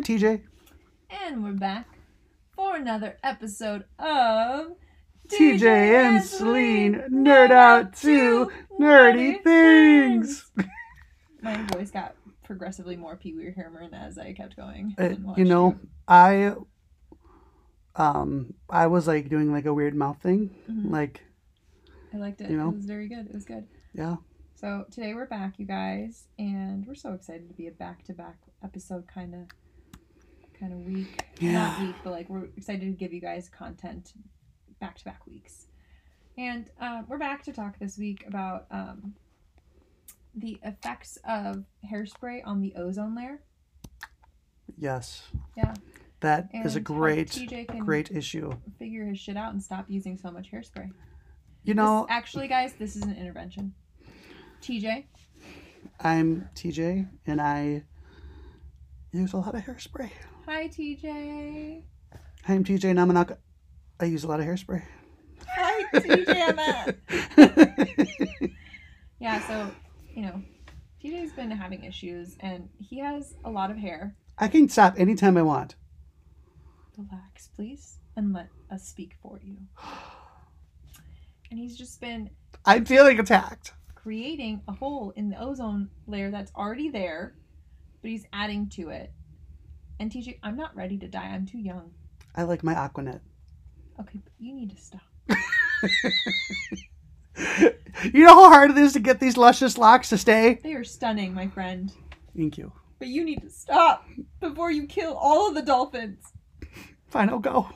TJ. And we're back for another episode of TJ and Celine nerd out to nerdy things. My voice got progressively more Pee Wee Herman as I kept going. I was like doing like a weird mouth thing. Mm-hmm. Like, I liked it. You know? It was very good. It was good. Yeah. So today we're back, you guys, and we're so excited to be a back-to-back episode kind of week. Yeah. Not week, but like we're excited to give you guys content back-to-back weeks. And we're back to talk this week about the effects of hairspray on the ozone layer. Yes. Yeah. That And is a how great TJ can issue. figure his shit out and stop using so much hairspray. This, guys, this is an intervention. TJ. I'm TJ, and I use a lot of hairspray. Hi, TJ. I'm TJ, and I use a lot of hairspray. Hi, TJ. Matt. Yeah, so, TJ's been having issues, and he has a lot of hair. I can stop anytime I want. Relax, please, and let us speak for you. And he's just been... I'm feeling attacked. Creating a hole in the ozone layer that's already there, but he's adding to it. And TJ, I'm not ready to die. I'm too young. I like my Aquanet. Okay, but you need to stop. You know how hard it is to get these luscious locks to stay? They are stunning, my friend. Thank you. But you need to stop before you kill all of the dolphins. Fine, I'll go.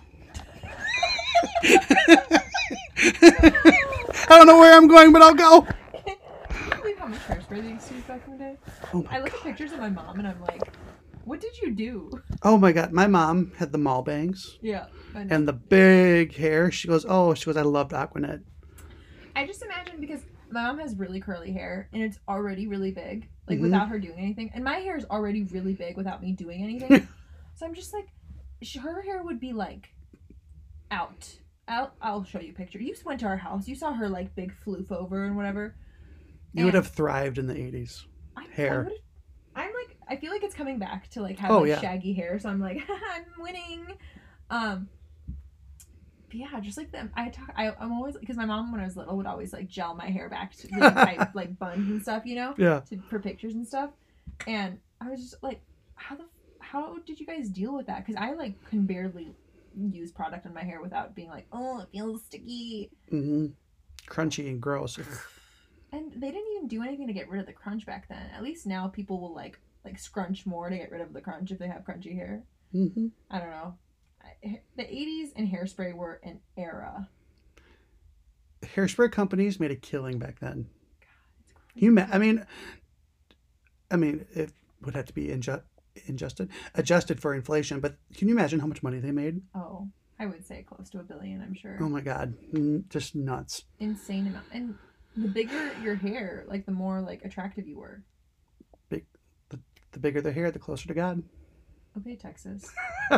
I don't know where I'm going, but I'll go. Can you believe how much hairspray they used to use back in the day? Oh my I look at pictures of my mom and I'm like, what did you do? Oh my God. My mom had the mall bangs. Yeah. I know. And the big hair. She goes, I loved Aquanet. I just imagine because my mom has really curly hair and it's already really big, like Mm-hmm. without her doing anything. And my hair is already really big without me doing anything. So I'm just like, her hair would be like out. I'll show you a picture. You went to our house. You saw her like big floof over and whatever. You would have thrived in the 80s. Hair. I feel like it's coming back to like have shaggy hair. So I'm like, I'm winning. But yeah, just like them. I'm always, because my mom when I was little would always like gel my hair back to really tight, like buns and stuff, Yeah. for pictures and stuff. And I was just like, how did you guys deal with that? Because I like can barely use product on my hair without being like, oh, it feels sticky. Mm-hmm. Crunchy and gross. And they didn't even do anything to get rid of the crunch back then. At least now people will like scrunch more to get rid of the crunch if they have crunchy hair. Mm-hmm. I don't know. The 80s and hairspray were an era. Hairspray companies made a killing back then. God, it's crazy. I mean, it would have to be adjusted for inflation, but can you imagine how much money they made? Oh, I would say close to $1 billion, I'm sure. Oh my God. Just nuts. Insane amount. And the bigger your hair, like the more like attractive you were. The bigger the hair, the closer to God. Okay, Texas.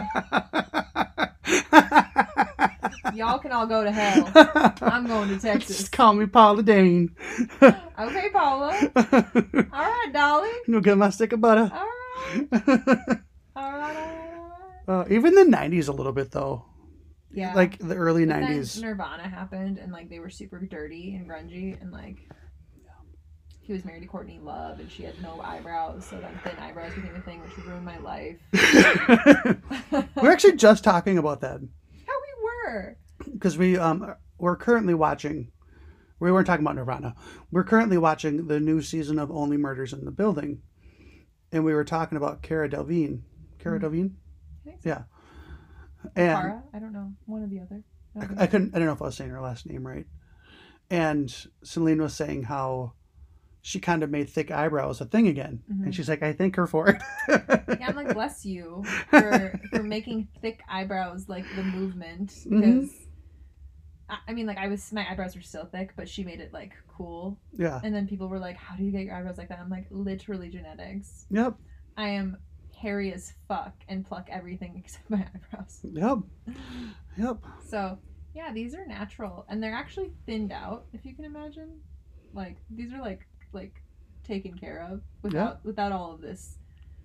Y'all can all go to hell. I'm going to Texas. Just call me Paula Dane. Okay, Paula. All right, darling. You'll get my stick of butter. All right. All right. Even the 90s a little bit, though. Yeah. Like the early but 90s. Then Nirvana happened, and like they were super dirty and grungy, and like he was married to Courtney Love, and she had no eyebrows, so then thin eyebrows became a thing, which ruined my life. We're actually just talking about that. How we were. Because we're currently watching. We weren't talking about Nirvana. We're currently watching the new season of Only Murders in the Building, and we were talking about Cara Delevingne. Cara Delevingne? Yeah. And Cara? I don't know. One or the other. I don't know if I was saying her last name right. And Celine was saying how she kind of made thick eyebrows a thing again. Mm-hmm. And she's like, I thank her for it. Yeah, I'm like, bless you for making thick eyebrows like the movement. Because, I mean, like, my eyebrows were still thick, but she made it, like, cool. Yeah. And then people were like, how do you get your eyebrows like that? I'm like, literally genetics. Yep. I am hairy as fuck and pluck everything except my eyebrows. Yep. So, yeah, these are natural. And they're actually thinned out, if you can imagine. Like, these are, like taken care of without all of this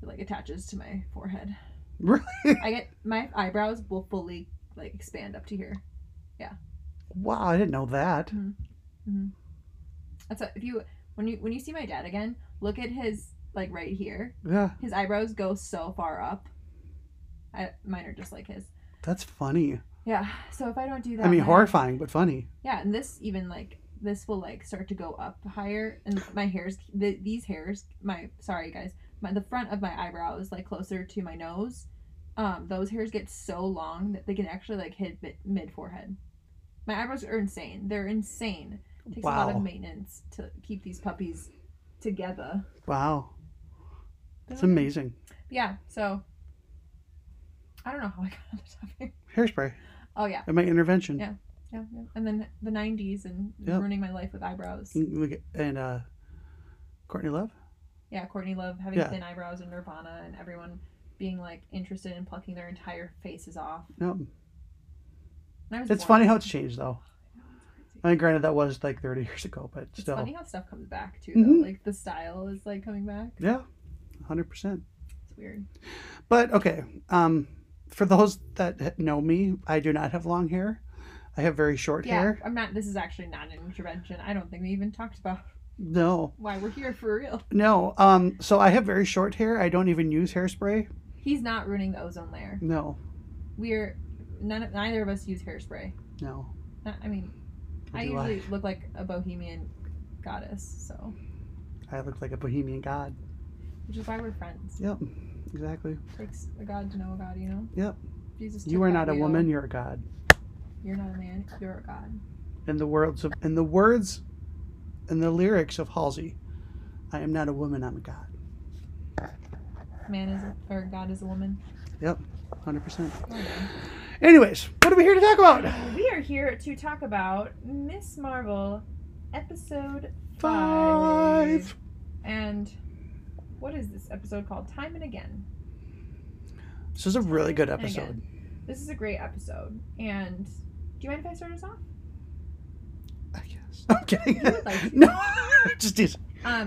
it like attaches to my forehead. Really? I get my eyebrows will fully like expand up to here. Yeah. Wow, I didn't know that. That's when you see my dad again, look at his like right here. Yeah. His eyebrows go so far up. Mine are just like his. That's funny. Yeah. So if I don't do that, I mean, horrifying, but funny. Yeah, and this even like this will like start to go up higher, and my hairs, these hairs, sorry guys, the front of my eyebrow is like closer to my nose. Those hairs get so long that they can actually like hit mid forehead. My eyebrows are insane. They're insane. It takes a lot of maintenance to keep these puppies together. Wow. That's amazing. Yeah, so I don't know how I got on the topic. Hairspray. Oh yeah. And my intervention. Yeah. And then the 90s and ruining my life with eyebrows. And Courtney Love? Yeah, Courtney Love having thin eyebrows and Nirvana and everyone being like interested in plucking their entire faces off. Yep. It's funny how it's changed though. I mean, granted that was like 30 years ago, but still. It's funny how stuff comes back too though. Like the style is like coming back. Yeah. 100%. It's weird. But okay, for those that know me, I do not have long hair. I have very short hair. I'm not. This is actually not an intervention. I don't think we even talked about. No. Why we're here for real. No. So I have very short hair. I don't even use hairspray. He's not ruining the ozone layer. No. Neither of us use hairspray. No. I mean, I usually look like a bohemian goddess, so. I look like a bohemian god. Which is why we're friends. Yep. Exactly. It takes a god to know a god, you know? Yep. Jesus. You are not a woman, you're a god. You're not a man, you're a god. In the words and the lyrics of Halsey, I am not a woman, I'm a god. God is a woman. Yep, 100%. Oh, anyways, what are we here to talk about? We are here to talk about Miss Marvel episode 5. And what is this episode called? Time and Again. This is a really good episode. This is a great episode. And do you mind if I start us off? I guess. I'm kidding. You would like to. No, just teasing.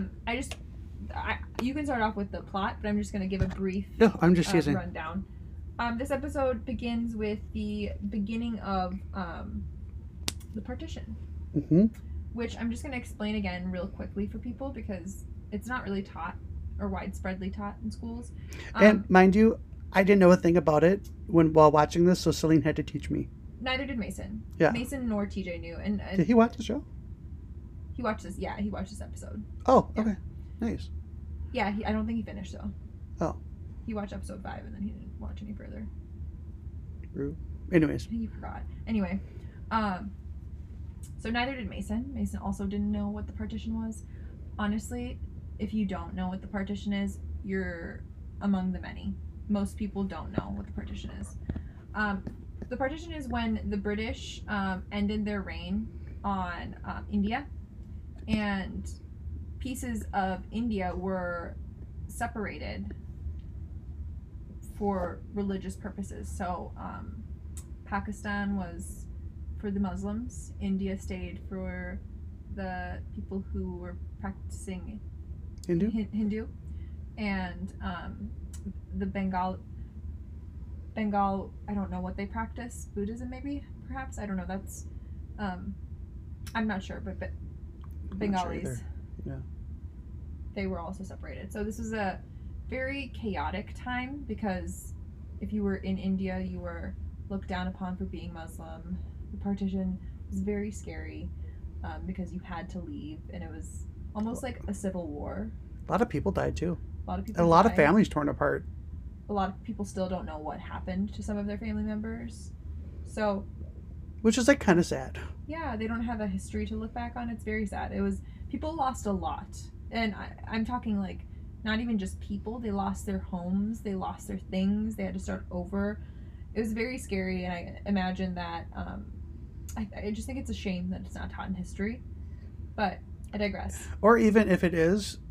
You can start off with the plot, but I'm just going to give a brief rundown. This episode begins with the beginning of the partition, which I'm just going to explain again real quickly for people because it's not really taught or widespreadly taught in schools. And mind you, I didn't know a thing about it while watching this, so Celine had to teach me. Neither did Mason. Yeah. Mason nor TJ knew. And did he watch the show? He watched this. Yeah, he watched this episode. Oh, okay. Nice. Yeah, I don't think he finished though. Oh. He watched episode 5 and then he didn't watch any further. Rude. Anyways. He forgot. Anyway, so neither did Mason. Mason also didn't know what the partition was. Honestly, if you don't know what the partition is, you're among the many. Most people don't know what the partition is. The partition is when the British ended their reign on India, and pieces of India were separated for religious purposes. So Pakistan was for the Muslims, India stayed for the people who were practicing Hindu, and the Bengal, I don't know what they practice. Buddhism, maybe, perhaps. I don't know. That's, I'm not sure, but Bengalis, sure yeah, they were also separated. So this was a very chaotic time because if you were in India, you were looked down upon for being Muslim. The partition was very scary because you had to leave, and it was almost like a civil war. A lot of people died too. A lot of people. And a lot of families torn apart. A lot of people still don't know what happened to some of their family members. So, which is like kind of sad. Yeah, they don't have a history to look back on. It's very sad. People lost a lot. And I'm talking like not even just people. They lost their homes. They lost their things. They had to start over. It was very scary. And I imagine that, I just think it's a shame that it's not taught in history. But I digress. Or even if it is,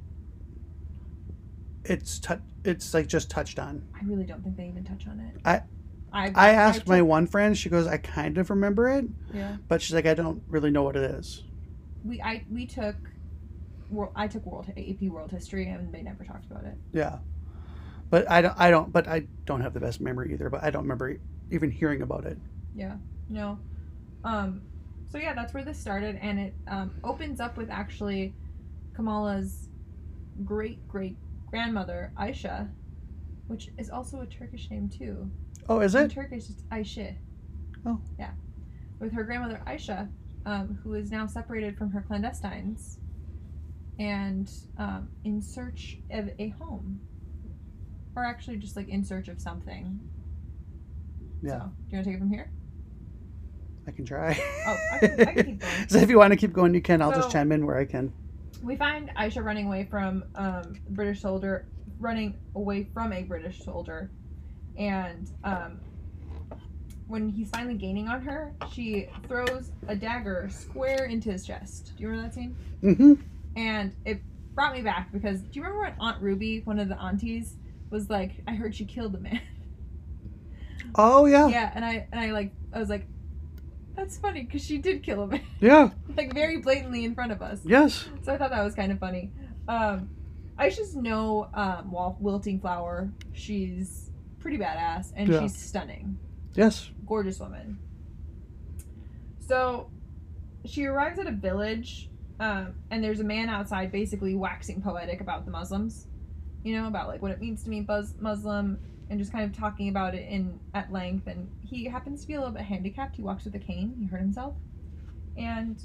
it's like just touched on. I really don't think they even touch on it. I asked my one friend. She goes, I kind of remember it. Yeah. But she's like, I don't really know what it is. I took AP World History, and they never talked about it. Yeah. But I don't have the best memory either. But I don't remember even hearing about it. Yeah. No. So yeah, that's where this started, and it opens up with actually Kamala's great grandmother Aisha, which is also a Turkish name too. Oh, is it? In Turkish, it's Ayşe. Oh. Yeah. With her grandmother Aisha, who is now separated from her clandestines, and in search of a home, or actually just like in search of something. Yeah. So, do you want to take it from here? I can try. Oh, I can keep going. So if you want to keep going, you can. I'll just chime in where I can. We find Aisha running away from British soldier, running away from a British soldier, and when he's finally gaining on her, she throws a dagger square into his chest. Do you remember that scene? Mm-hmm. And it brought me back because do you remember when Aunt Ruby, one of the aunties, was like, "I heard she killed a man." Oh yeah. Yeah, and I was like, that's funny because she did kill a man. Yeah. Like very blatantly in front of us. Yes. So I thought that was kind of funny. Aisha's no wilting flower. She's pretty badass and she's stunning. Yes. Gorgeous woman. So she arrives at a village, and there's a man outside basically waxing poetic about the Muslims. You know, about like what it means to be Muslim, and just kind of talking about it at length. And he happens to be a little bit handicapped. He walks with a cane. He hurt himself. And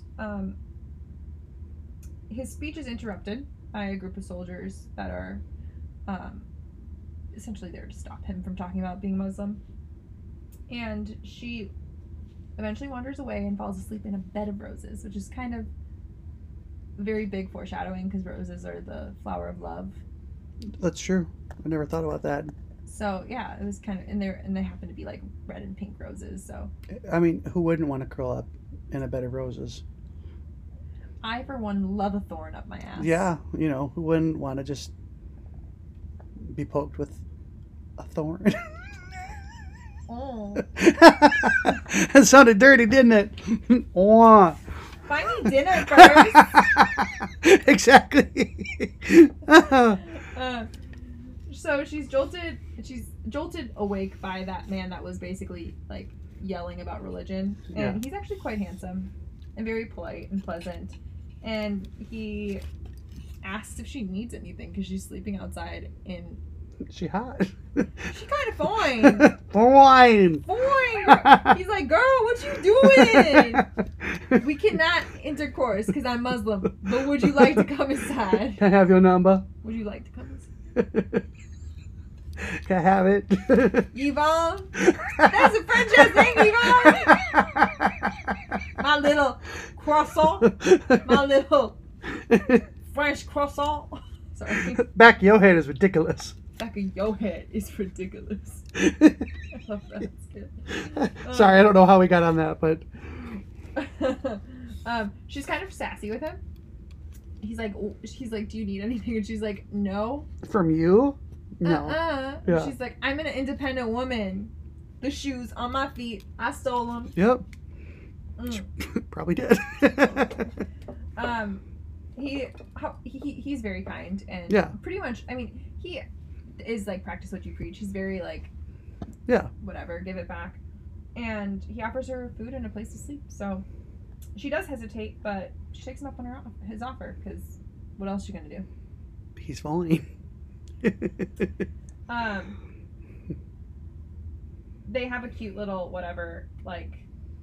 his speech is interrupted by a group of soldiers that are essentially there to stop him from talking about being Muslim. And she eventually wanders away and falls asleep in a bed of roses, which is kind of very big foreshadowing because roses are the flower of love. That's true. I never thought about that. So yeah, it was kind of and they happen to be like red and pink roses. So I mean, who wouldn't want to curl up in a bed of roses? I, for one, love a thorn up my ass. Yeah, you know, who wouldn't want to just be poked with a thorn? Oh. That sounded dirty, didn't it? Oh. Find me dinner first. Exactly. So she's jolted awake by that man that was basically like yelling about religion, and he's actually quite handsome and very polite and pleasant, and he asks if she needs anything because she's sleeping outside in. She hot. She kind of fine. Fine. He's like, girl, what you doing? We cannot intercourse because I'm Muslim. But would you like to come inside? Can I have your number? Would you like to come inside? Can I have it? Yvonne? That's a French ass name, Yvonne. My little croissant. My little French croissant. Sorry. Back of your head is ridiculous. Back of your head is ridiculous. I love that. It's good. Sorry, I don't know how we got on that, but she's kind of sassy with him. He's like, do you need anything? And she's like, no. From you? No. Yeah. She's like, I'm an independent woman. The shoes on my feet, I stole them. Yep. Probably did. He's very kind and pretty much. I mean, he is like practice what you preach. He's very like, whatever, give it back, and he offers her food and a place to sleep. So she does hesitate, but she takes him up on his offer because what else is she gonna do? He's fine. They have a cute little whatever like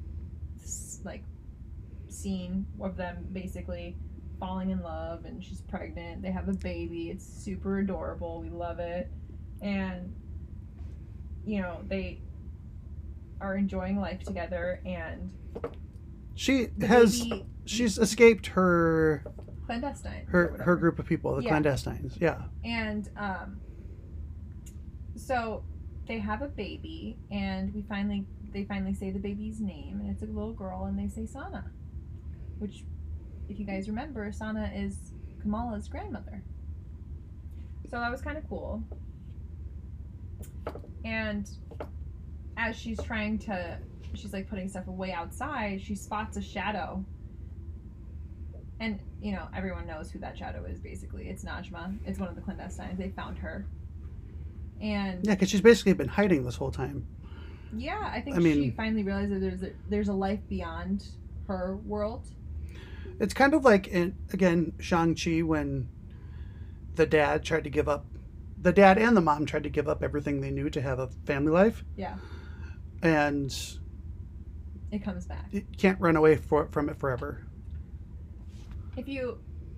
scene of them basically falling in love, and she's pregnant. They have a baby. It's super adorable. We love it. And you know, they are enjoying life together, and she's escaped her clandestine, her group of people, the clandestines. And so they have a baby, and they finally say the baby's name, and it's a little girl, and they say Sana, which, if you guys remember, Sana is Kamala's grandmother. So that was kind of cool. And as she's like putting stuff away outside, she spots a shadow. And, you know, everyone knows who that shadow is, basically. It's Najma. It's one of the clandestines. They found her. And yeah, because she's basically been hiding this whole time. Yeah, I think she finally realized that there's a life beyond her world. It's kind of like again Shang-Chi when the dad and the mom tried to give up everything they knew to have a family life. Yeah. And it comes back. You can't run away from it forever. If you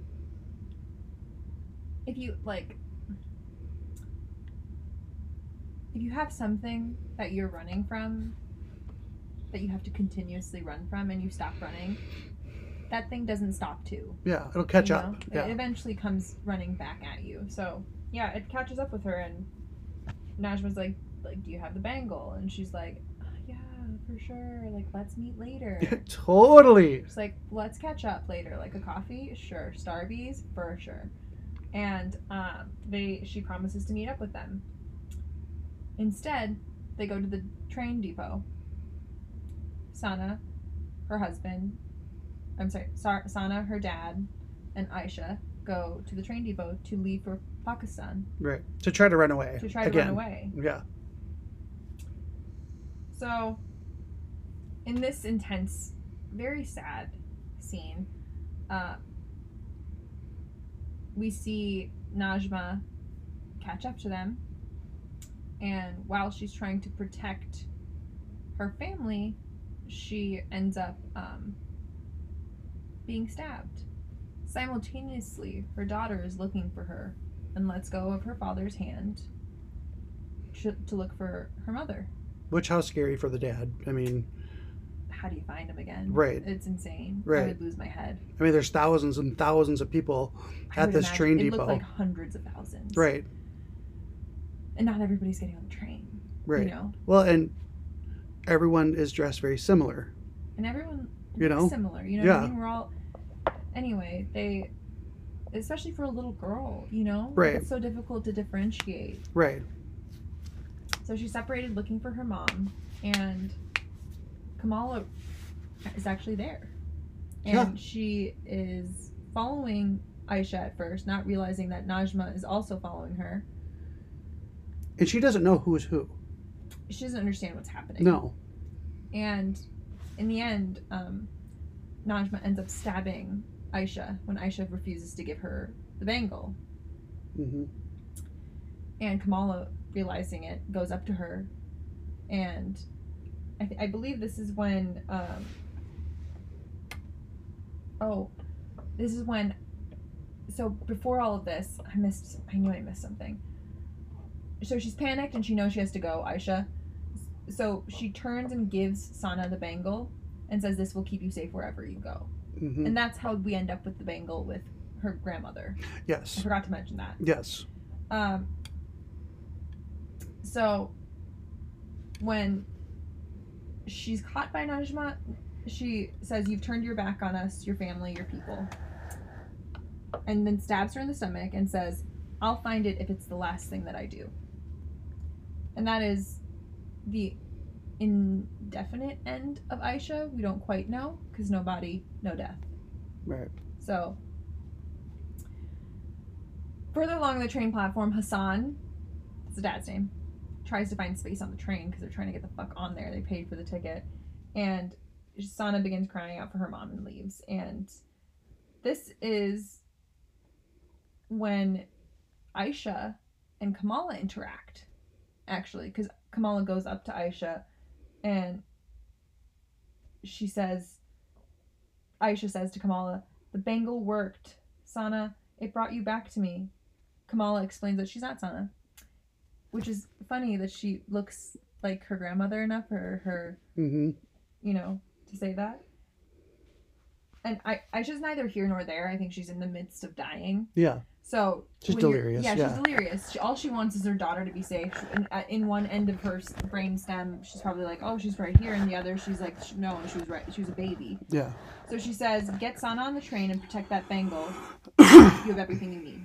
like, if you have something that you're running from, that you have to continuously run from, and you stop running, that thing doesn't stop too. Yeah, it'll catch up. Yeah. It eventually comes running back at you. So yeah, it catches up with her, and Najma's like, do you have the bangle? And she's like, yeah, for sure. Like, let's meet later. Totally. She's like, let's catch up later. Like a coffee? Sure. Starbies? For sure. And she promises to meet up with them. Instead, they go to the train depot. Sana, her husband, Sana, her dad, and Aisha go to the train depot to leave for Pakistan. Right. To try to run away. Run away. Yeah. So, in this intense, very sad scene, we see Najma catch up to them, and while she's trying to protect her family, she ends up being stabbed. Simultaneously, her daughter is looking for her and lets go of her father's hand to look for her mother. Which, how scary for the dad. I mean, how do you find him again? Right. It's insane. Right. I would lose my head. I mean, there's thousands and thousands of people at this train depot. It looked like hundreds of thousands. Right. And not everybody's getting on the train. Right. You know? Well, and everyone is dressed very similar. And everyone looks similar. You know what I mean? We're all... Anyway, especially for a little girl, you know? Right. It's so difficult to differentiate. Right. So she's separated looking for her mom, and Kamala is actually there. And she is following Aisha at first, not realizing that Najma is also following her. And she doesn't know who is who. She doesn't understand what's happening. No. And in the end, Najma ends up stabbing Aisha when Aisha refuses to give her the bangle. Mm-hmm. And Kamala, realizing it, goes up to her, and I believe this is when so before all of this, I knew I missed something. So she's panicked and she knows she has to go, Aisha. So she turns and gives Sana the bangle and says, this will keep you safe wherever you go. Mm-hmm. And that's how we end up with the bangle with her grandmother. Yes. I forgot to mention that. Yes. So when she's caught by Najma, she says, you've turned your back on us, your family, your people. And then stabs her in the stomach and says, I'll find it if it's the last thing that I do. And that is the indefinite end of Aisha. We don't quite know, because no body, no death. Right. So, further along the train platform, Hassan, that's the dad's name, tries to find space on the train because they're trying to get the fuck on there. They paid for the ticket. And Sana begins crying out for her mom and leaves. And this is when Aisha and Kamala interact, actually, because Kamala goes up to Aisha and Aisha says to Kamala, the bangle worked. Sana, it brought you back to me. Kamala explains that she's not Sana, which is funny that she looks like her grandmother enough for her, mm-hmm. To say that. And Aisha's neither here nor there. I think she's in the midst of dying. Yeah. So she's delirious. Yeah, she's delirious. All she wants is her daughter to be safe. In one end of her brain stem, she's probably like, "Oh, she's right here," and the other, she's like, "No, she was right. She was a baby." Yeah. So she says, "Get Sana on the train and protect that bangle. You have everything you need."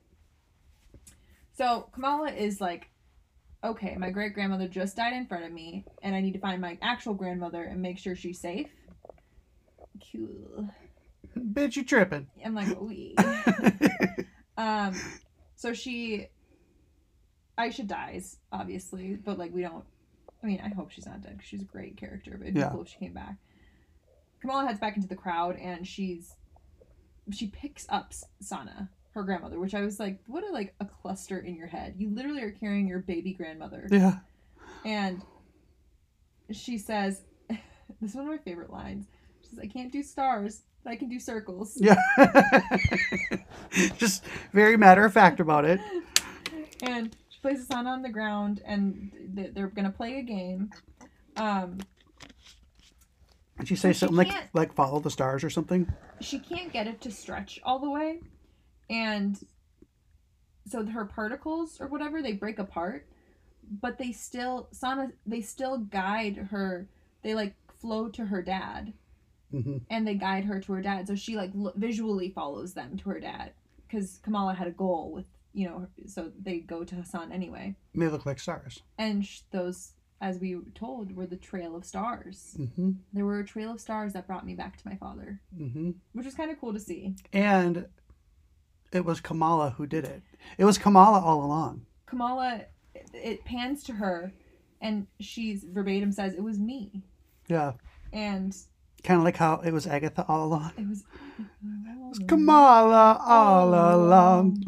So Kamala is like, "Okay, my great grandmother just died in front of me, and I need to find my actual grandmother and make sure she's safe." Cool. Bitch, you tripping. I'm like, wee. So she Aisha dies, obviously, but like we don't. I mean, I hope she's not dead because she's a great character, but it'd be cool if she came back. Kamala heads back into the crowd and she picks up Sana, her grandmother, which I was like, what a cluster in your head. You literally are carrying your baby grandmother. Yeah. And she says, this is one of my favorite lines. She says, I can't do stars, but I can do circles. Yeah. Just very matter of fact about it. And she places Sana on the ground and they're going to play a game. Did she say something like follow the stars or something? She can't get it to stretch all the way. And so her particles or whatever, they break apart. But they still guide her. They like flow to her dad. Mm-hmm. And they guide her to her dad. So she like visually follows them to her dad. Because Kamala had a goal with, so they go to Hassan anyway. They look like stars. And those, as we were told, were the trail of stars. Mm-hmm. There were a trail of stars that brought me back to my father. Mm-hmm. Which was kind of cool to see. And it was Kamala who did it. It was Kamala all along. Kamala, it pans to her, and she's verbatim says, it was me. Yeah. And kind of like how it was Agatha all along. It was Kamala all along.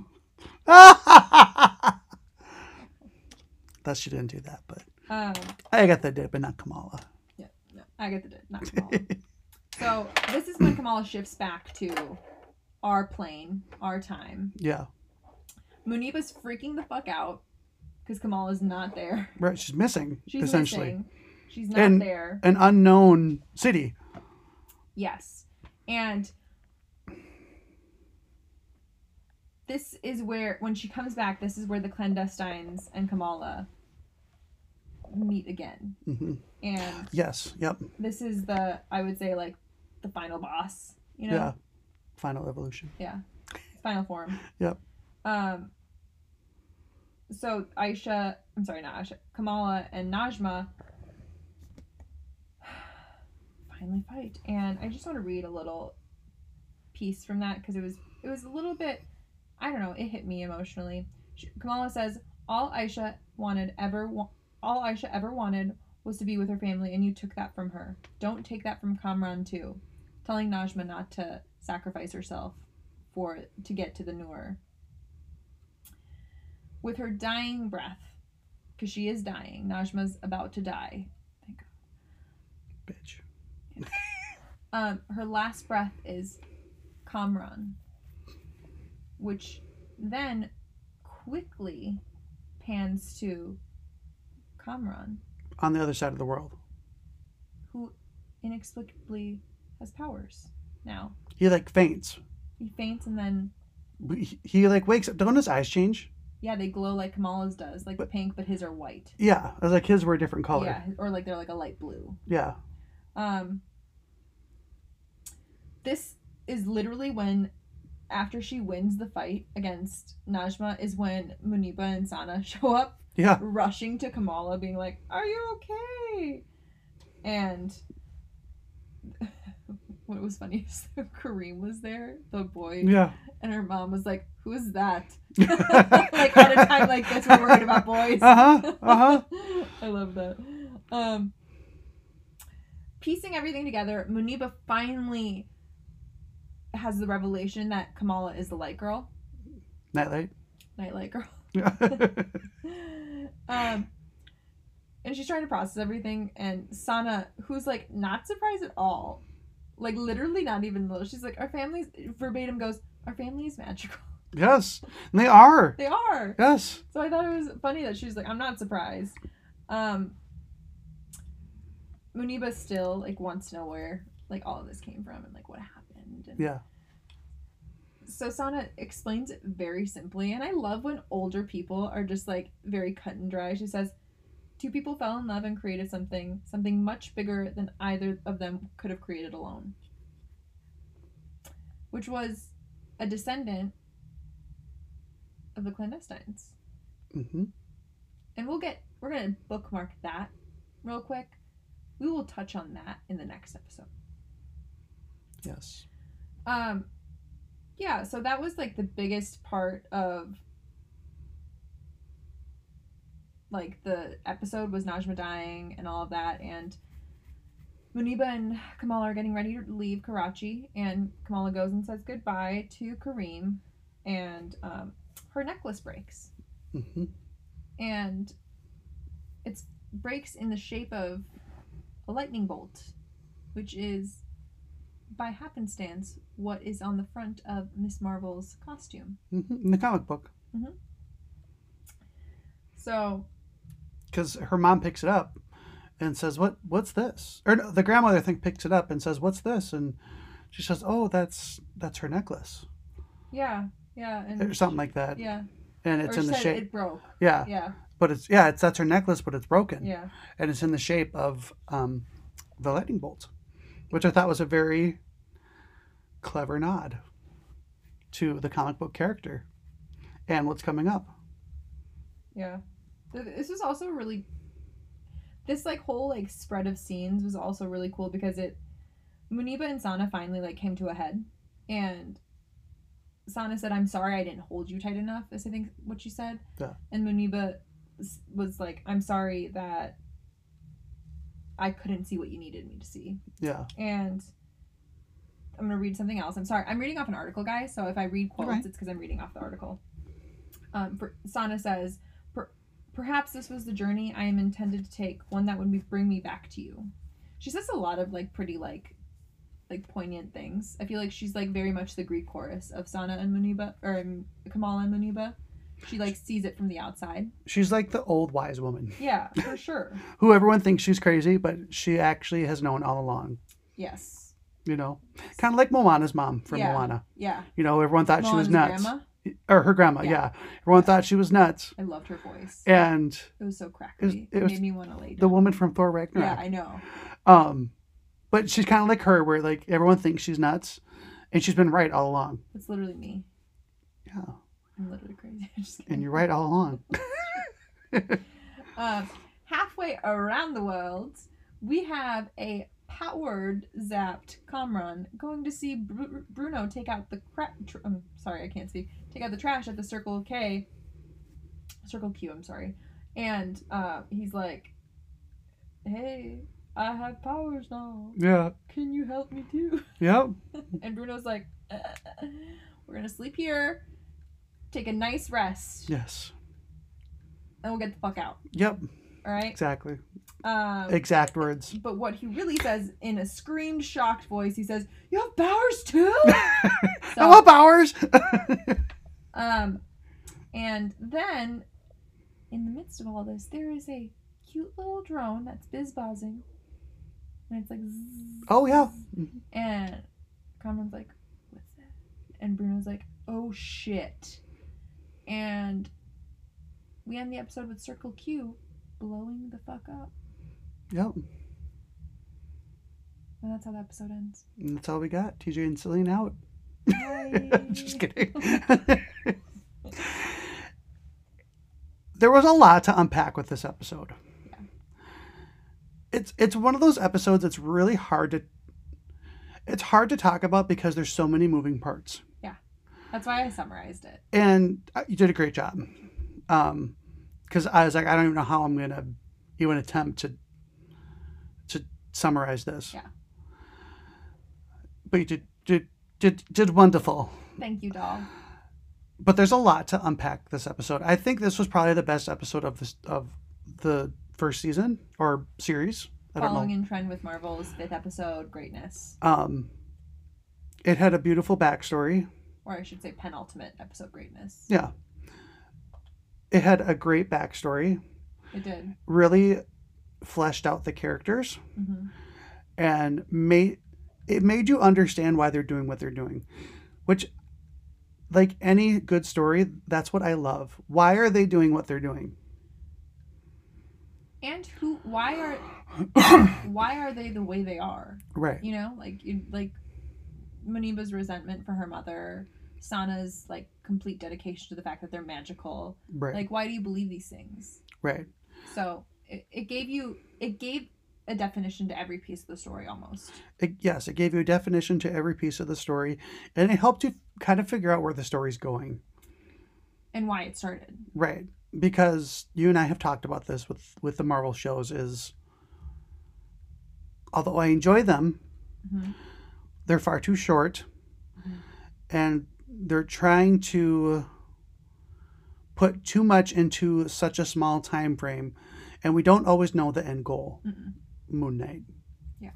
That she didn't do that, but Agatha did, but not Kamala. Yeah, no, Agatha did, not Kamala. So this is when Kamala shifts back to our plane, our time. Yeah. Muniba's freaking the fuck out because Kamala's not there. Right, she's missing. She's essentially. Missing. She's not there. An unknown city. Yes, and this is where, when she comes back, this is where the clandestines and Kamala meet again. Mm-hmm. And yes, yep. This is I would say, like, the final boss, Yeah. Final evolution. Yeah. Final form. Yep. So Kamala and Najma finally fight. And I just want to read a little piece from that because it was a little bit, I don't know, it hit me emotionally. Kamala says, all Aisha ever wanted was to be with her family, and you took that from her. Don't take that from Kamran too. Telling Najma not to sacrifice herself to get to the Noor. With her dying breath, because she is dying, Najma's about to die. Thank God. Bitch. Yeah. Her last breath is Kamran, which then quickly pans to Kamran, on the other side of the world, who inexplicably has powers now. He faints. He faints and then he wakes up. Don't his eyes change? Yeah, they glow like Kamala's does, like pink, but his are white. Yeah, I was like, his were a different color. Yeah, or they're like a light blue. Yeah. This is literally when, after she wins the fight against Najma, is when Muniba and Sana show up. Yeah. Rushing to Kamala, being like, "Are you okay?" And what was funny is Kareem was there, the boy. Yeah. And her mom was like, "Who is that?" Like at a time like this, we're worried about boys. I love that. Piecing everything together, Muniba finally has the revelation that Kamala is the light girl. Nightlight girl. And she's trying to process everything, and Sana, who's like not surprised at all, like literally not even little, she's like, our family's, verbatim goes, our family is magical. Yes, and they are. They are. Yes. So I thought it was funny that she's like, I'm not surprised. Muniba still wants to know where all of this came from and what happened. And yeah. So Sana explains it very simply, and I love when older people are just very cut and dry. She says, 2 people fell in love and created something much bigger than either of them could have created alone. Which was a descendant of the clandestines. Mm-hmm. And we're going to bookmark that real quick. We will touch on that in the next episode. Yes. Yeah, so that was the biggest part of like the episode was Najma dying and all of that, and Muniba and Kamala are getting ready to leave Karachi, and Kamala goes and says goodbye to Kareem, and her necklace breaks. Mm-hmm. And it breaks in the shape of a lightning bolt, which is, by happenstance, what is on the front of Miss Marvel's costume. Mm-hmm. In the comic book. Mm-hmm. So... because her mom picks it up and says, what's this? Or no, the grandmother, I think, picks it up and says, what's this? And she says, oh, that's her necklace. Yeah. And or something like that. Yeah. And it's in the shape. It broke. Yeah. Yeah. But that's her necklace, but it's broken. Yeah. And it's in the shape of the lightning bolt, which I thought was a very clever nod to the comic book character and what's coming up. Yeah. This was also really... This, like, whole, like, spread of scenes was also really cool because Muniba and Sana finally, like, came to a head. And Sana said, I'm sorry I didn't hold you tight enough, is I think what she said. Yeah. And Muniba was like, I'm sorry that I couldn't see what you needed me to see. Yeah. And I'm going to read something else. I'm sorry. I'm reading off an article, guys. So if I read quotes, It's because I'm reading off the article. Sana says, perhaps this was the journey I am intended to take, one that would bring me back to you. She says a lot of, like, pretty, like poignant things. I feel like she's, like, very much the Greek chorus of Sana and Muniba, or Kamala and Muniba. She, like, sees it from the outside. She's like the old wise woman. Yeah, for sure. Who everyone thinks she's crazy, but she actually has known all along. Yes. You know? Kind of like Moana's mom from Moana. Yeah. You know, everyone thought she was nuts. Grandma? Or her grandma, yeah. Everyone thought she was nuts. I loved her voice. And it was so crackly. It made me want to lay down. The woman from Thor Ragnarok. Yeah, I know. But she's kind of like her, where, like, everyone thinks she's nuts, and she's been right all along. It's literally me. Yeah. I'm literally crazy. And you're right all along. Halfway around the world, we have a powered zapped Kamran going to see Bruno take out the take out the trash at the Circle Q, I'm sorry. And he's like, hey, I have powers now. Yeah. Can you help me too? Yep. And Bruno's like, we're gonna sleep here, take a nice rest. Yes. And we'll get the fuck out. Yep. All right. Exactly. Exact words. But what he really says in a screamed, shocked voice, he says, "You have powers too?" I want powers. And then, in the midst of all this, there is a cute little drone that's bizbuzzing, and it's like, zzz, oh yeah. and Cameron's like, "What's that?" And Bruno's like, "Oh shit!" And we end the episode with Circle Q blowing the fuck up. Yep. And that's how the episode ends. And that's all we got. TJ and Celine out. Just kidding. There was a lot to unpack with this episode. Yeah. It's one of those episodes that's really hard to talk about because there's so many moving parts. Yeah. That's why I summarized it. And you did a great job. Because I was like, I don't even know how I'm going to even attempt to summarize this. Yeah. But you did wonderful. Thank you, doll. But there's a lot to unpack this episode. I think this was probably the best episode of the first season or series. Following in trend with Marvel's 5th episode greatness. It had a beautiful backstory. Or I should say penultimate episode greatness. Yeah. It had a great backstory. It did. Really fleshed out the characters. Mm-hmm. And made you understand why they're doing what they're doing. Which, like any good story, that's what I love. Why are they doing what they're doing? And why are they the way they are? Right. You know, like Muniba's resentment for her mother, Sana's like complete dedication to the fact that they're magical. Right. Like, why do you believe these things? Right. So it gave a definition to every piece of the story almost. It gave you a definition to every piece of the story, and it helped you kind of figure out where the story's going. And why it started. Right. because you and I have talked about this with the Marvel shows, is although I enjoy them, Mm-hmm. they're far too short, Mm-hmm. and they're trying to put too much into such a small time frame, and we don't always know the end goal. Mm-mm. Moon Knight. Yeah.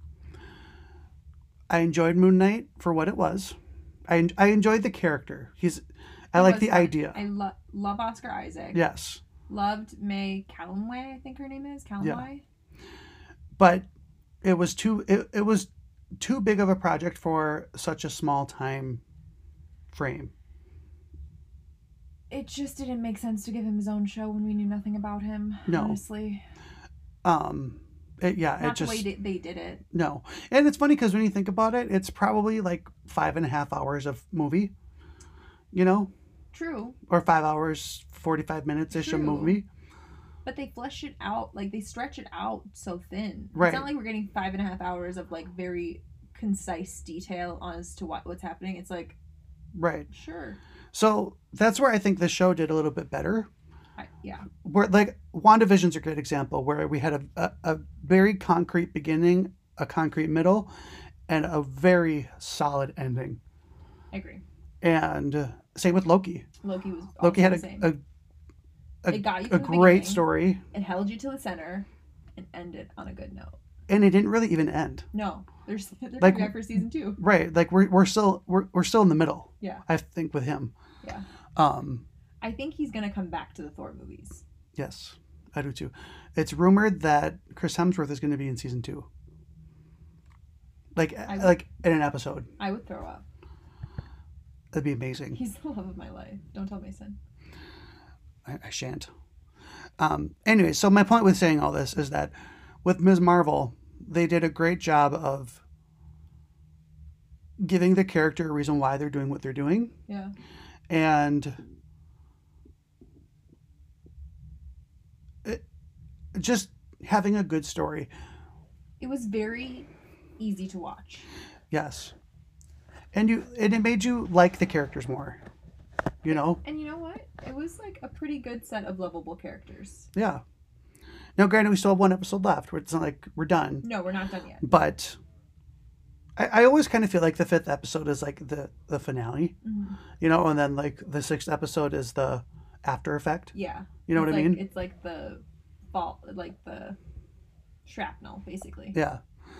I enjoyed Moon Knight for what it was. I enjoyed the character. I It like was the fun. idea. I love Oscar Isaac. Yes. Loved May Callumway, I think her name is. Callumway. But it was too big of a project for such a small time frame. It just didn't make sense to give him his own show when we knew nothing about him. No. Honestly. Not the way they did it. No. And it's funny because when you think about it, it's probably like 5.5 hours of movie, you know? True. Or 5 hours, 45 minutes-ish of movie. But they flesh it out, like they stretch it out so thin. Right. It's not like we're getting 5.5 hours of like very concise detail as to what's happening. It's like, right. Sure. So that's where I think the show did a little bit better. Yeah. Where like WandaVision's a great example where we had a very concrete beginning, a concrete middle, and a very solid ending. I agree. And same with Loki. Loki had a great story. It held you to the center and ended on a good note. And it didn't really even end. No, they're like, coming back for season 2. Right, like we're still in the middle. Yeah, I think with him. Yeah. I think he's gonna come back to the Thor movies. Yes, I do too. It's rumored that Chris Hemsworth is going to be in season 2. Like in an episode. I would throw up. That'd be amazing. He's the love of my life. Don't tell Mason. I shan't. Anyway, so my point with saying all this is that with Ms. Marvel, they did a great job of giving the character a reason why they're doing what they're doing. Yeah. And just having a good story. It was very easy to watch. Yes. And it made you like the characters more. You know? And you know what? It was like a pretty good set of lovable characters. Yeah. Now, granted, we still have one episode left. It's not like we're done. No, we're not done yet. But I always kind of feel like the 5th episode is like the finale. Mm-hmm. You know, and then like the 6th episode is the after effect. Yeah. You know what I mean? It's like the fall, like the shrapnel, basically. Yeah.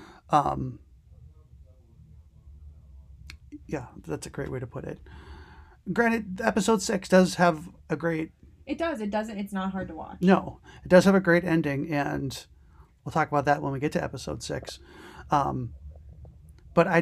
Yeah, that's a great way to put it. Granted, episode 6 does have a great... It does. It doesn't. It's not hard to watch. No, it does have a great ending, and we'll talk about that when we get to episode 6. But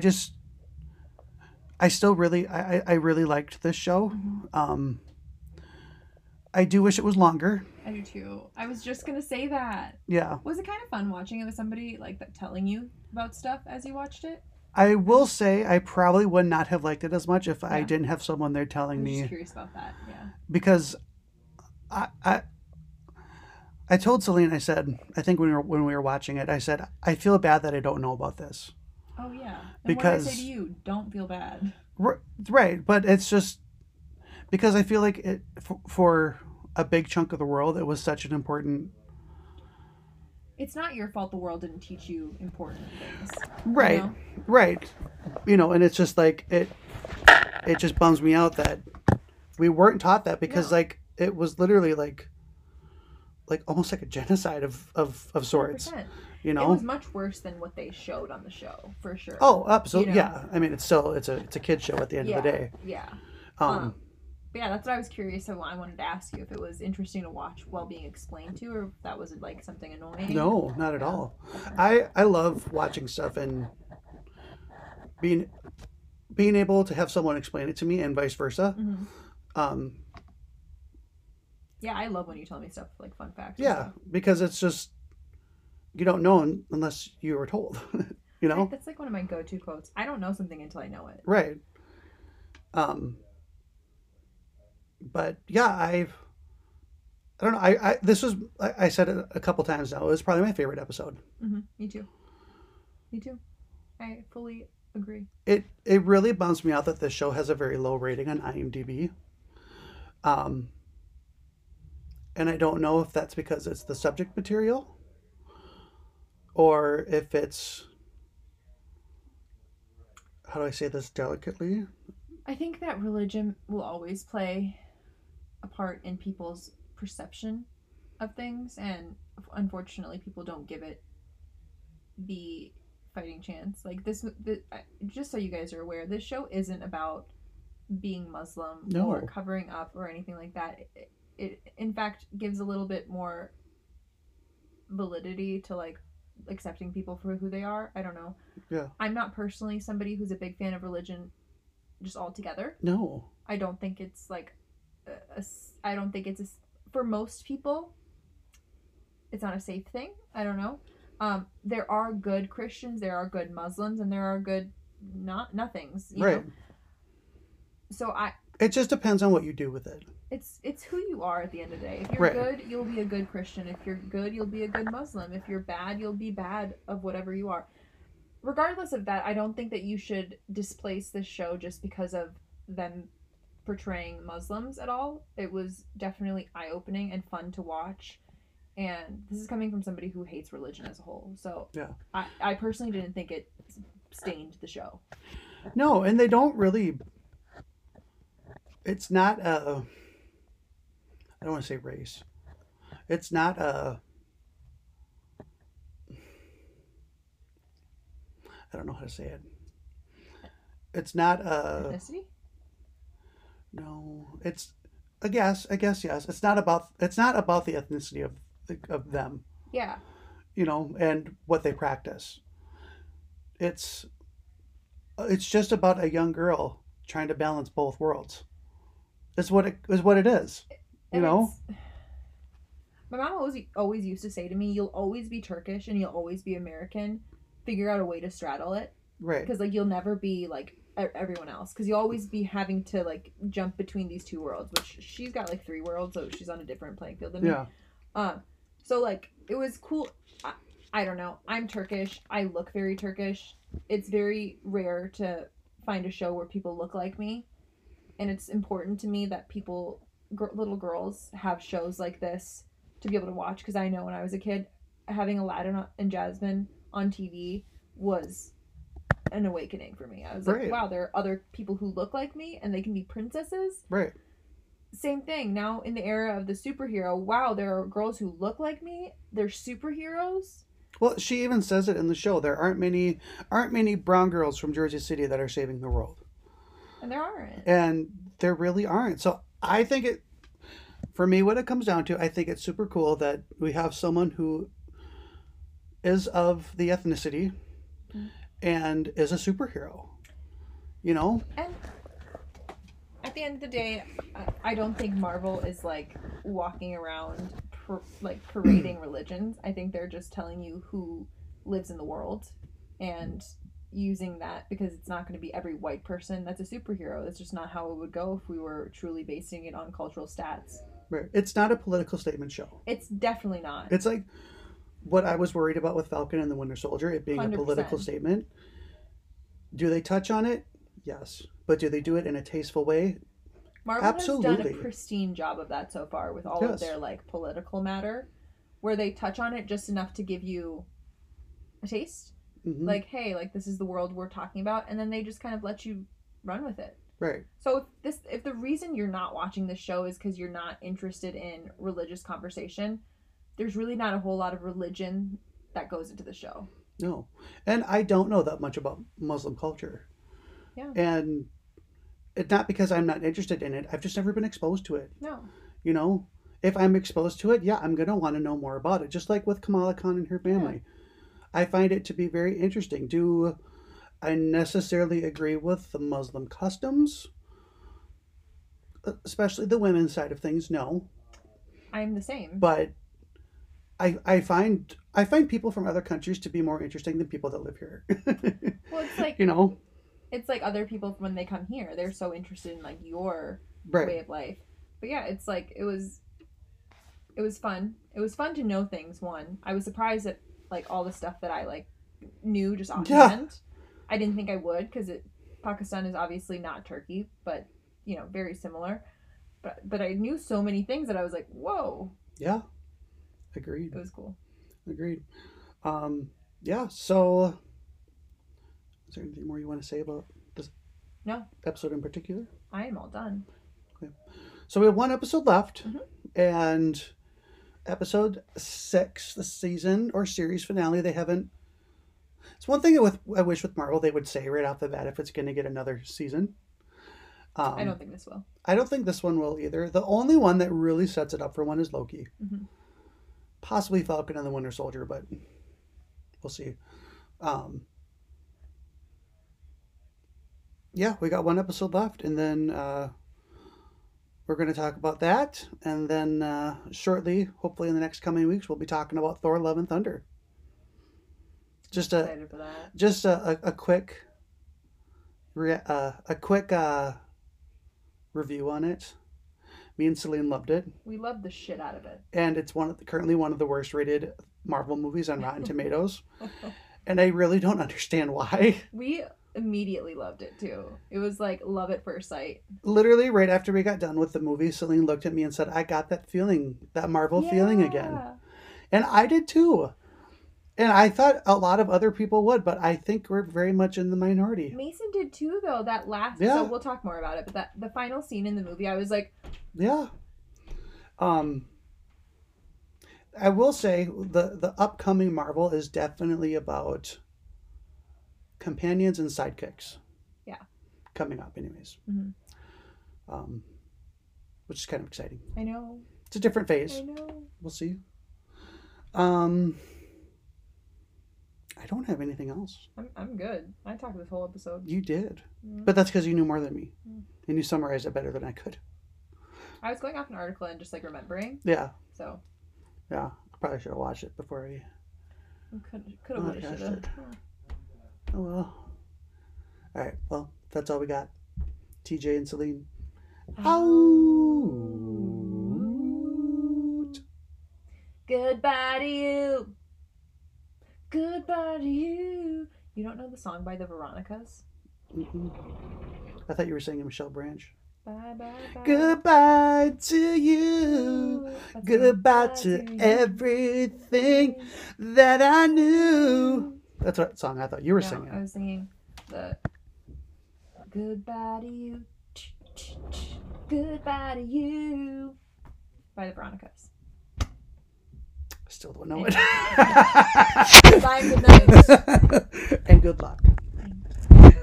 I still really, I really liked this show. Mm-hmm. I do wish it was longer. I do too. I was just gonna say that. Yeah. Was it kind of fun watching it with somebody like that telling you about stuff as you watched it? I will say I probably would not have liked it as much if I didn't have someone there telling me. I'm just curious about that. Yeah. Because I told Celine, I said, I think when we were watching it, I said, I feel bad that I don't know about this. Oh yeah. And because what did I say to you? Don't feel bad. Right, but it's just because I feel like it for a big chunk of the world, it was such an important. It's not your fault the world didn't teach you important things. Right, you know? Right. You know, and it's just like it just bums me out that we weren't taught that because like it was literally like almost like a genocide of sorts. 100%. You know, it was much worse than what they showed on the show for sure. Oh, absolutely. You know? Yeah. I mean, it's a kid show at the end of the day. Yeah. But yeah, that's what I was curious. So I wanted to ask you if it was interesting to watch while being explained to, or if that was like something annoying. No, not at all. Okay. I love watching stuff and being able to have someone explain it to me and vice versa. Mm-hmm. Yeah, I love when you tell me stuff like fun facts. Yeah, because it's just you don't know unless you were told. You know, that's like one of my go-to quotes. I don't know something until I know it. Right. But yeah, I don't know. This was I said it a couple times now. It was probably my favorite episode. Mm-hmm. Me too. I fully agree. It really bums me out that this show has a very low rating on IMDb. And I don't know if that's because it's the subject material or if it's, how do I say this delicately? I think that religion will always play a part in people's perception of things, and unfortunately, people don't give it the fighting chance. Like just so you guys are aware, this show isn't about being Muslim or No. covering up or anything like that. It in fact gives a little bit more validity to like accepting people for who they are. I don't know. Yeah. I'm not personally somebody who's a big fan of religion just altogether. No. I don't think it's like I don't think it's for most people it's not a safe thing. I don't know. There are good Christians, there are good Muslims, and there are good nothings. You right. know? So it just depends on what you do with it. It's who you are at the end of the day. If you're right. good, you'll be a good Christian. If you're good, you'll be a good Muslim. If you're bad, you'll be bad of whatever you are. Regardless of that, I don't think that you should displace this show just because of them portraying Muslims at all. It was definitely eye-opening and fun to watch. And this is coming from somebody who hates religion as a whole. So yeah. I personally didn't think it stained the show. No, and they don't really. It's not a. I don't want to say race. It's not a. I don't know how to say it. It's not a. Ethnicity? No, it's. I guess yes. It's not about the ethnicity of them. Yeah. You know, and what they practice. It's just about a young girl trying to balance both worlds. It's what it is. You know? My mom always used to say to me, "You'll always be Turkish and you'll always be American. Figure out a way to straddle it." Right. Because like you'll never be like everyone else. Because you'll always be having to like jump between these two worlds. Which she's got like 3 worlds, so she's on a different playing field than me. Yeah. So like it was cool. I don't know. I'm Turkish. I look very Turkish. It's very rare to find a show where people look like me, and it's important to me that little girls have shows like this to be able to watch, because I know when I was a kid, having Aladdin and Jasmine on TV was an awakening for me. I was like, wow, there are other people who look like me and they can be princesses. Right. Same thing now in the era of the superhero. Wow, there are girls who look like me. They're superheroes. Well, she even says it in the show. There aren't many brown girls from Jersey City that are saving the world. And there aren't. And there really aren't. So I think for me, what it comes down to, I think it's super cool that we have someone who is of the ethnicity and is a superhero. You know? And at the end of the day, I don't think Marvel is like walking around parading religions. I think they're just telling you who lives in the world and using that, because it's not going to be every white person that's a superhero. That's just not how it would go if we were truly basing it on cultural stats. Right. It's not a political statement show. It's definitely not. It's like what I was worried about with Falcon and the Winter Soldier, it being 100%. A political statement. Do they touch on it? Yes. But do they do it in a tasteful way? Marvel Absolutely. Has done a pristine job of that so far with all of their like political matter, where they touch on it just enough to give you a taste. Mm-hmm. Like, hey, like this is the world we're talking about, and then they just kind of let you run with it. Right. So if the reason you're not watching this show is because you're not interested in religious conversation, there's really not a whole lot of religion that goes into the show. No. And I don't know that much about Muslim culture. Yeah. And it's not because I'm not interested in it. I've just never been exposed to it. No. You know, if I'm exposed to it, yeah, I'm going to want to know more about it. Just like with Kamala Khan and her family. Yeah. I find it to be very interesting. Do I necessarily agree with the Muslim customs? Especially the women's side of things, no. I'm the same. But I find people from other countries to be more interesting than people that live here. Well, it's like, you know, it's like other people when they come here, they're so interested in like your way of life. But yeah, it's like it was fun. It was fun to know things. One, I was surprised at like all the stuff that I like knew just offhand. Yeah. I didn't think I would, because Pakistan is obviously not Turkey, but you know, very similar. but I knew so many things that I was like, whoa. Yeah. Agreed. It was cool. Agreed. Yeah, so is there anything more you want to say about this episode in particular? I am all done. Okay. So we have one episode left, and episode 6, the season or series finale, they haven't. It's one thing I wish with Marvel they would say right off the bat if it's going to get another season. I don't think this will. I don't think this one will either. The only one that really sets it up for one is Loki. Possibly Falcon and the Winter Soldier, but we'll see. Yeah, we got one episode left, and then we're going to talk about that. And then shortly, hopefully in the next coming weeks, we'll be talking about Thor: Love and Thunder. Just a quick review on it. Me and Celine loved it. We loved the shit out of it. And it's currently one of the worst rated Marvel movies on Rotten Tomatoes. And I really don't understand why. We immediately loved it too. It was like love at first sight. Literally right after we got done with the movie, Celine looked at me and said, I got that feeling, that Marvel feeling again. And I did too. And I thought a lot of other people would, but I think we're very much in the minority. Mason did too, though. That last, so we'll talk more about it. But the final scene in the movie, I was like, yeah. I will say the upcoming Marvel is definitely about companions and sidekicks. Yeah. Coming up, anyways. Which is kind of exciting. I know. It's a different phase. I know. We'll see. I don't have anything else. I'm good. I talked this whole episode. You did. But that's because you knew more than me. And you summarized it better than I could. I was going off an article and just like remembering. Yeah. So. Yeah. I probably should have watched it before I... Could have, would have, should have. Oh well. Alright, well, that's all we got. TJ and Celine. Out! Goodbye to you. Goodbye to you. You don't know the song by the Veronicas? I thought you were singing Michelle Branch. Bye, bye, bye. Goodbye to you. Goodbye to everything that I knew. That's what song I thought you were singing. I was singing the Goodbye to you. Goodbye to you by the Veronicas. Still don't know it. Goodbye and good night. And good luck.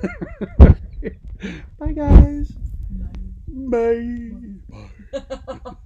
Bye, guys. Bye. Bye.